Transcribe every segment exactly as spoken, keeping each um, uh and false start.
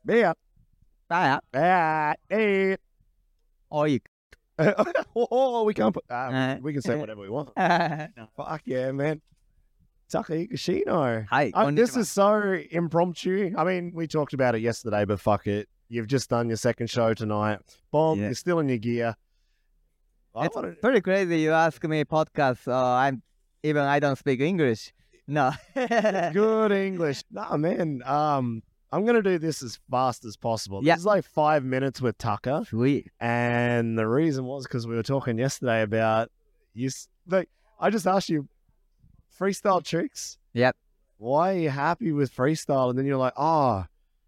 Yeah. Ah, Ah, eh. or you. Oh, we can't put. Uh, Uh, we can say whatever we want. no. Fuck yeah, man. Taka Higashino. Hi, Uh, this konnichiwa. is so impromptu. I mean, we talked about it yesterday, but fuck it. You've just done your second show tonight. Boom, Yeah. you're still in your gear. I It's wanna, pretty crazy. You ask me podcast. Uh, I'm even I don't speak English. No. good English. Nah, man. Um, I'm gonna do this as fast as possible. Yeah. This is like five minutes with Tucker, Sweet. and the reason was because we were talking yesterday about you. s- Like, I just asked you freestyle tricks. Yep. Why are you happy with freestyle? And then you're like, oh,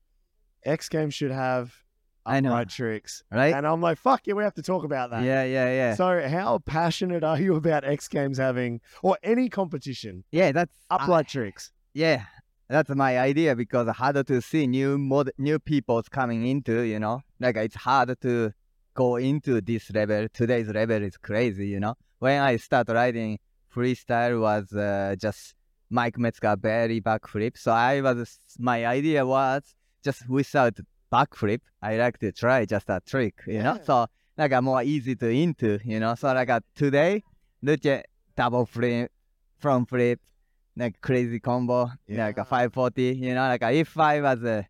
X Games should have I know. upright tricks. Right? And I'm like, fuck yeah, we have to talk about that. Yeah, yeah, yeah. So how passionate are you about X Games having, or any competition, yeah, that's upright I- tricks? yeah, that's my idea because hard to see new mod new people's coming into, you know. Like it's hard to go into this level. Today's level is crazy, you know. When I start writing freestyle was uh, just Mike Metzger belly backflip. So I was my idea was just without backflip. I like to try just a trick, you know. Yeah. So like a more easy to into, you know. So like a, today, look at double flip, front flip, like crazy combo, like Yeah. a five forty, you know, like a, if I was uh,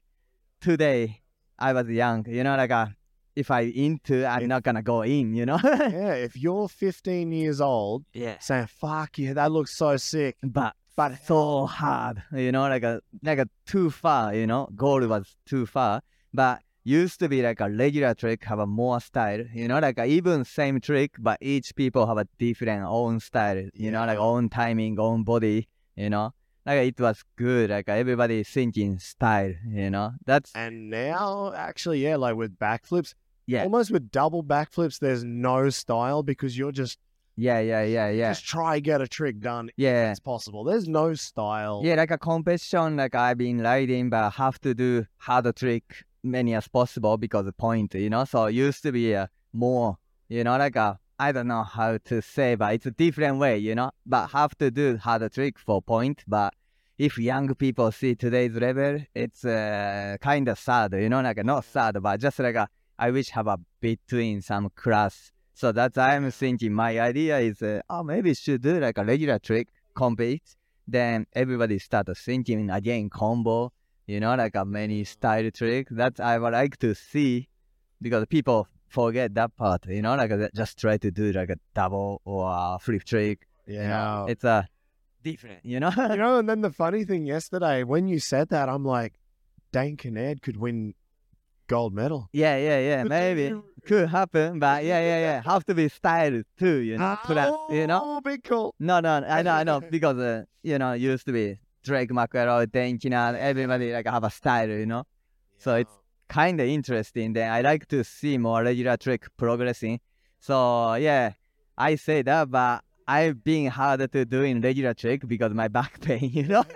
today, I was young, you know, like a, if I into, I'm If- not gonna go in, you know. Yeah, if you're fifteen years old yeah. saying, fuck yeah, that looks so sick. But but so hard, you know, like a like a too far, you know. Goal was too far, but used to be like a regular trick have a more style, you know, like a even same trick, but each people have a different own style, you know, like Yeah. own timing, own body, you know. Like it was good, like everybody thinking style, you know. That's And now, actually, yeah, like with backflips, yeah, almost with double backflips, there's no style because you're just, yeah, yeah, yeah, yeah, just try get a trick done. yeah. It's possible. There's no style. Yeah, like a competition, like I've been riding, but have to do hard trick many as possible because the point, you know. So it used to be a more, you know, like a I don't know how to say, but it's a different way, you know. But have to do hard trick for point. But if young people see today's level, it's uh, kind of sad, you know, like not sad, but just like a, I wish have a between some class. So that's I'm thinking. My idea is, uh, oh, maybe should do like a regular trick compete. Then everybody start thinking again combo, you know, like a many style trick. That I would like to see because people forget that part, you know, like uh, just try to do like a double or a flip trick. You know, Yeah. it's a different, you know. You know, and then the funny thing yesterday, when you said that, I'm like, Dane Kinnaird could win gold medal. yeah, yeah, yeah, But maybe you- could happen, but yeah, yeah, yeah, have to be styled too, you know. to that, you know. Oh, big call. No, no, I know, I know, because uh, you know, used to be Drake McElroy, Dane Kinnaird, everybody like have a style, you know. So it's kind of interesting. Then I like to see more regular trick progressing. So yeah, I say that, but I've been harder to do in regular trick because my back pain, you know.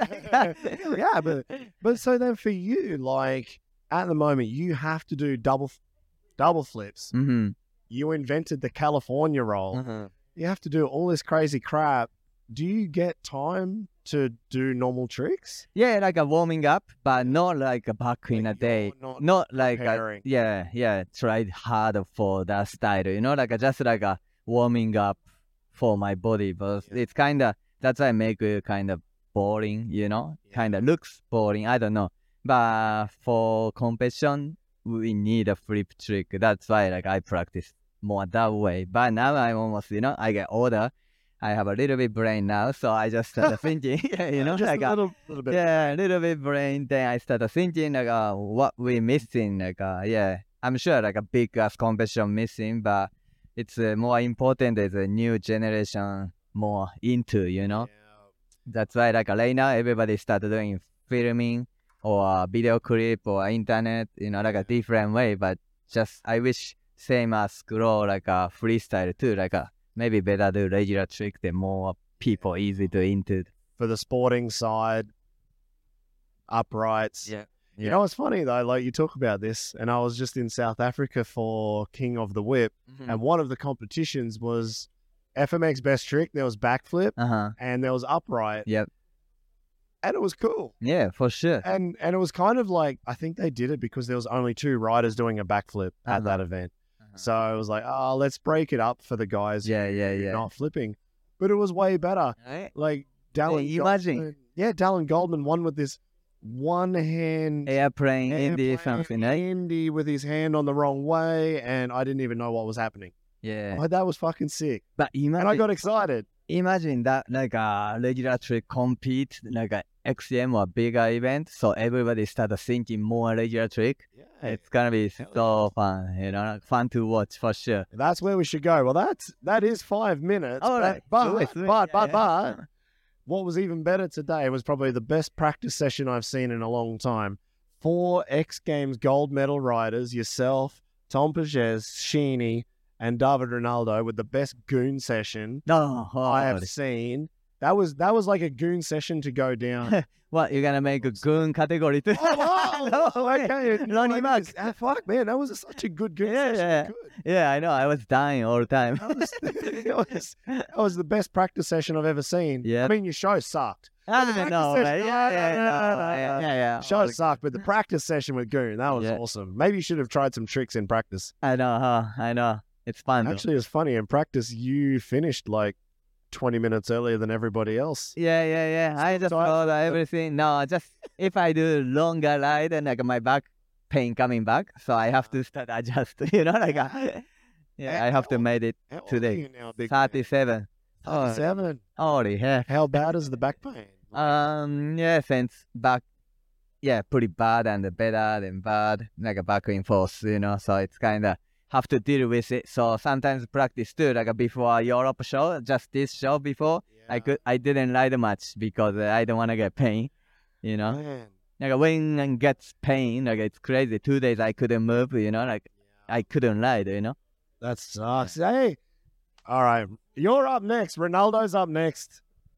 Yeah, but but so then for you, like at the moment, you have to do double double flips. mm-hmm. You invented the California roll. Mm-hmm. You have to do all this crazy crap. Do you get time to do normal tricks? Yeah, like a warming up, but not like a back in a Like, day. you're not Not like a, preparing. yeah, yeah. Tried hard for that style, you know, like a, just like a warming up for my body. But Yeah. it's kind of that's why I make it kind of boring, you know, Yeah. kind of looks boring. I don't know, but for competition, we need a flip trick. That's why like I practice more that way. But now I'm almost, you know, I get older. I have a little bit brain now, so I just started thinking, you know, just like a uh, little, little bit. yeah, a little bit brain. Then I started thinking like, uh, what we missing? Like, uh, yeah, I'm sure like a big ass competition missing, but it's uh, more important as a new generation more into, you know. That's why like right now everybody started doing filming or uh, video clip or internet, you know, like a different way. But just I wish same as grow like a freestyle too, like a maybe better do regular trick than more people easy to into. For the sporting side, uprights. Yeah. You know, it's funny though, like you talk about this, and I was just in South Africa for King of the Whip, and one of the competitions was F M X best trick. There was backflip Uh huh. and there was upright. Yep. and it was cool. Yeah, for sure. And and it was kind of like, I think they did it because there was only two riders doing a backflip at Uh-huh. that event. Uh-huh. So I was like, oh, let's break it up for the guys Yeah, who yeah, are yeah. not flipping. But it was way better. Right? Like Dallin Yeah, imagine. Goldman, yeah, Dallin Goldman won with this one hand Airplane, Indy, airplane something, right? Indy with his hand on the wrong way, and I didn't even know what was happening. Yeah. Oh, that was fucking sick. But And I imagine, got excited. imagine that like a regular trick compete, like a X C M or bigger event. So everybody started thinking more regular trick. Yeah. It's gonna be Hell so fun, you know, like fun to watch for sure. That's where we should go. Well, that's that is five minutes. All but, right. but, Sweet, sweet. but, Yeah, but, yeah. but, what was even better today was probably the best practice session I've seen in a long time. Four X Games gold medal riders, yourself, Tom Pages, Sheeny, and David Ronaldo with the best goon session No, I have holy. seen. That was that was like a goon session to go down. What, you're gonna make a goon category too? Oh, No way. okay. Ronnie Like, Mack. it's- ah, fuck, man, that was such a good goon Yeah, session. yeah. Good. Yeah, I know. I was dying all the time. That was, that, was, that was the best practice session I've ever seen. Yeah. I mean, your show sucked. I practice don't know, session- man. Yeah, yeah, No, no, no, no, no, yeah, no. yeah, yeah. Show sucked, but the practice session with Goon, that was Yeah. awesome. Maybe you should have tried some tricks in practice. I know, huh? I know. It's fun. though. Actually, it was funny. In practice, you finished like twenty minutes earlier than everybody else. Yeah, yeah, yeah. I just So I- thought that everything. No, just if I do longer ride and like my back pain coming back, so I have to start adjust. You know, like uh, yeah, I have to make it How old are today. you now, big man? thirty-seven. Oh, thirty-seven. holy heck. How bad is the back pain? Um, yeah, since back, yeah, pretty bad and better than bad, like a back and forth, you know. So it's kind of have to deal with it. So sometimes practice too, like before Europe show, just this show before, I could, I didn't ride much because uh, I don't want to get pain, you know. Man. Like when I get pain, like it's crazy. Two days I couldn't move, you know, like I couldn't ride, you know. That sucks. Hey, all right, you're up next. Ronaldo's up next.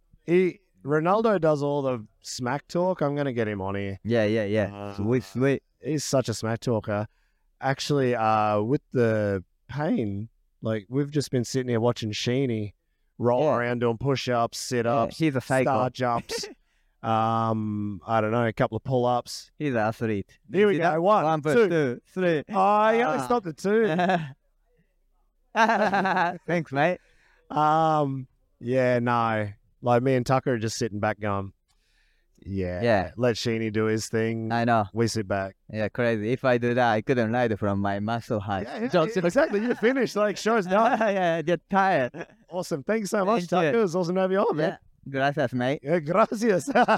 He Ronaldo does all the smack talk. I'm gonna get him on here. Yeah, yeah, yeah. Uh, sweet, sweet. He's such a smack talker. Actually, uh, with the pain, like we've just been sitting here watching Sheeny roll Yeah. around doing push-ups, Yeah, sit-ups, he's a psycho. star jumps. um, I don't know, a couple of pull-ups. He's an athlete. Here we See go. that? One, One, push, two. two, three. Oh, he only Ah. stopped at two. Thanks, mate. Um, yeah, no. Like me and Tucker are just sitting back going, yeah, Yeah. let Sheeny do his thing. I know. We sit back. Yeah, crazy. If I do that, I couldn't ride from my muscle height. Yeah, yeah, Jokes exactly. You're finished. Like, show's done. yeah, get tired. Awesome. Thanks so much, Thank you. Tucker. It was awesome to have you on, Yeah. man. Gracias, mate. Yeah, gracias.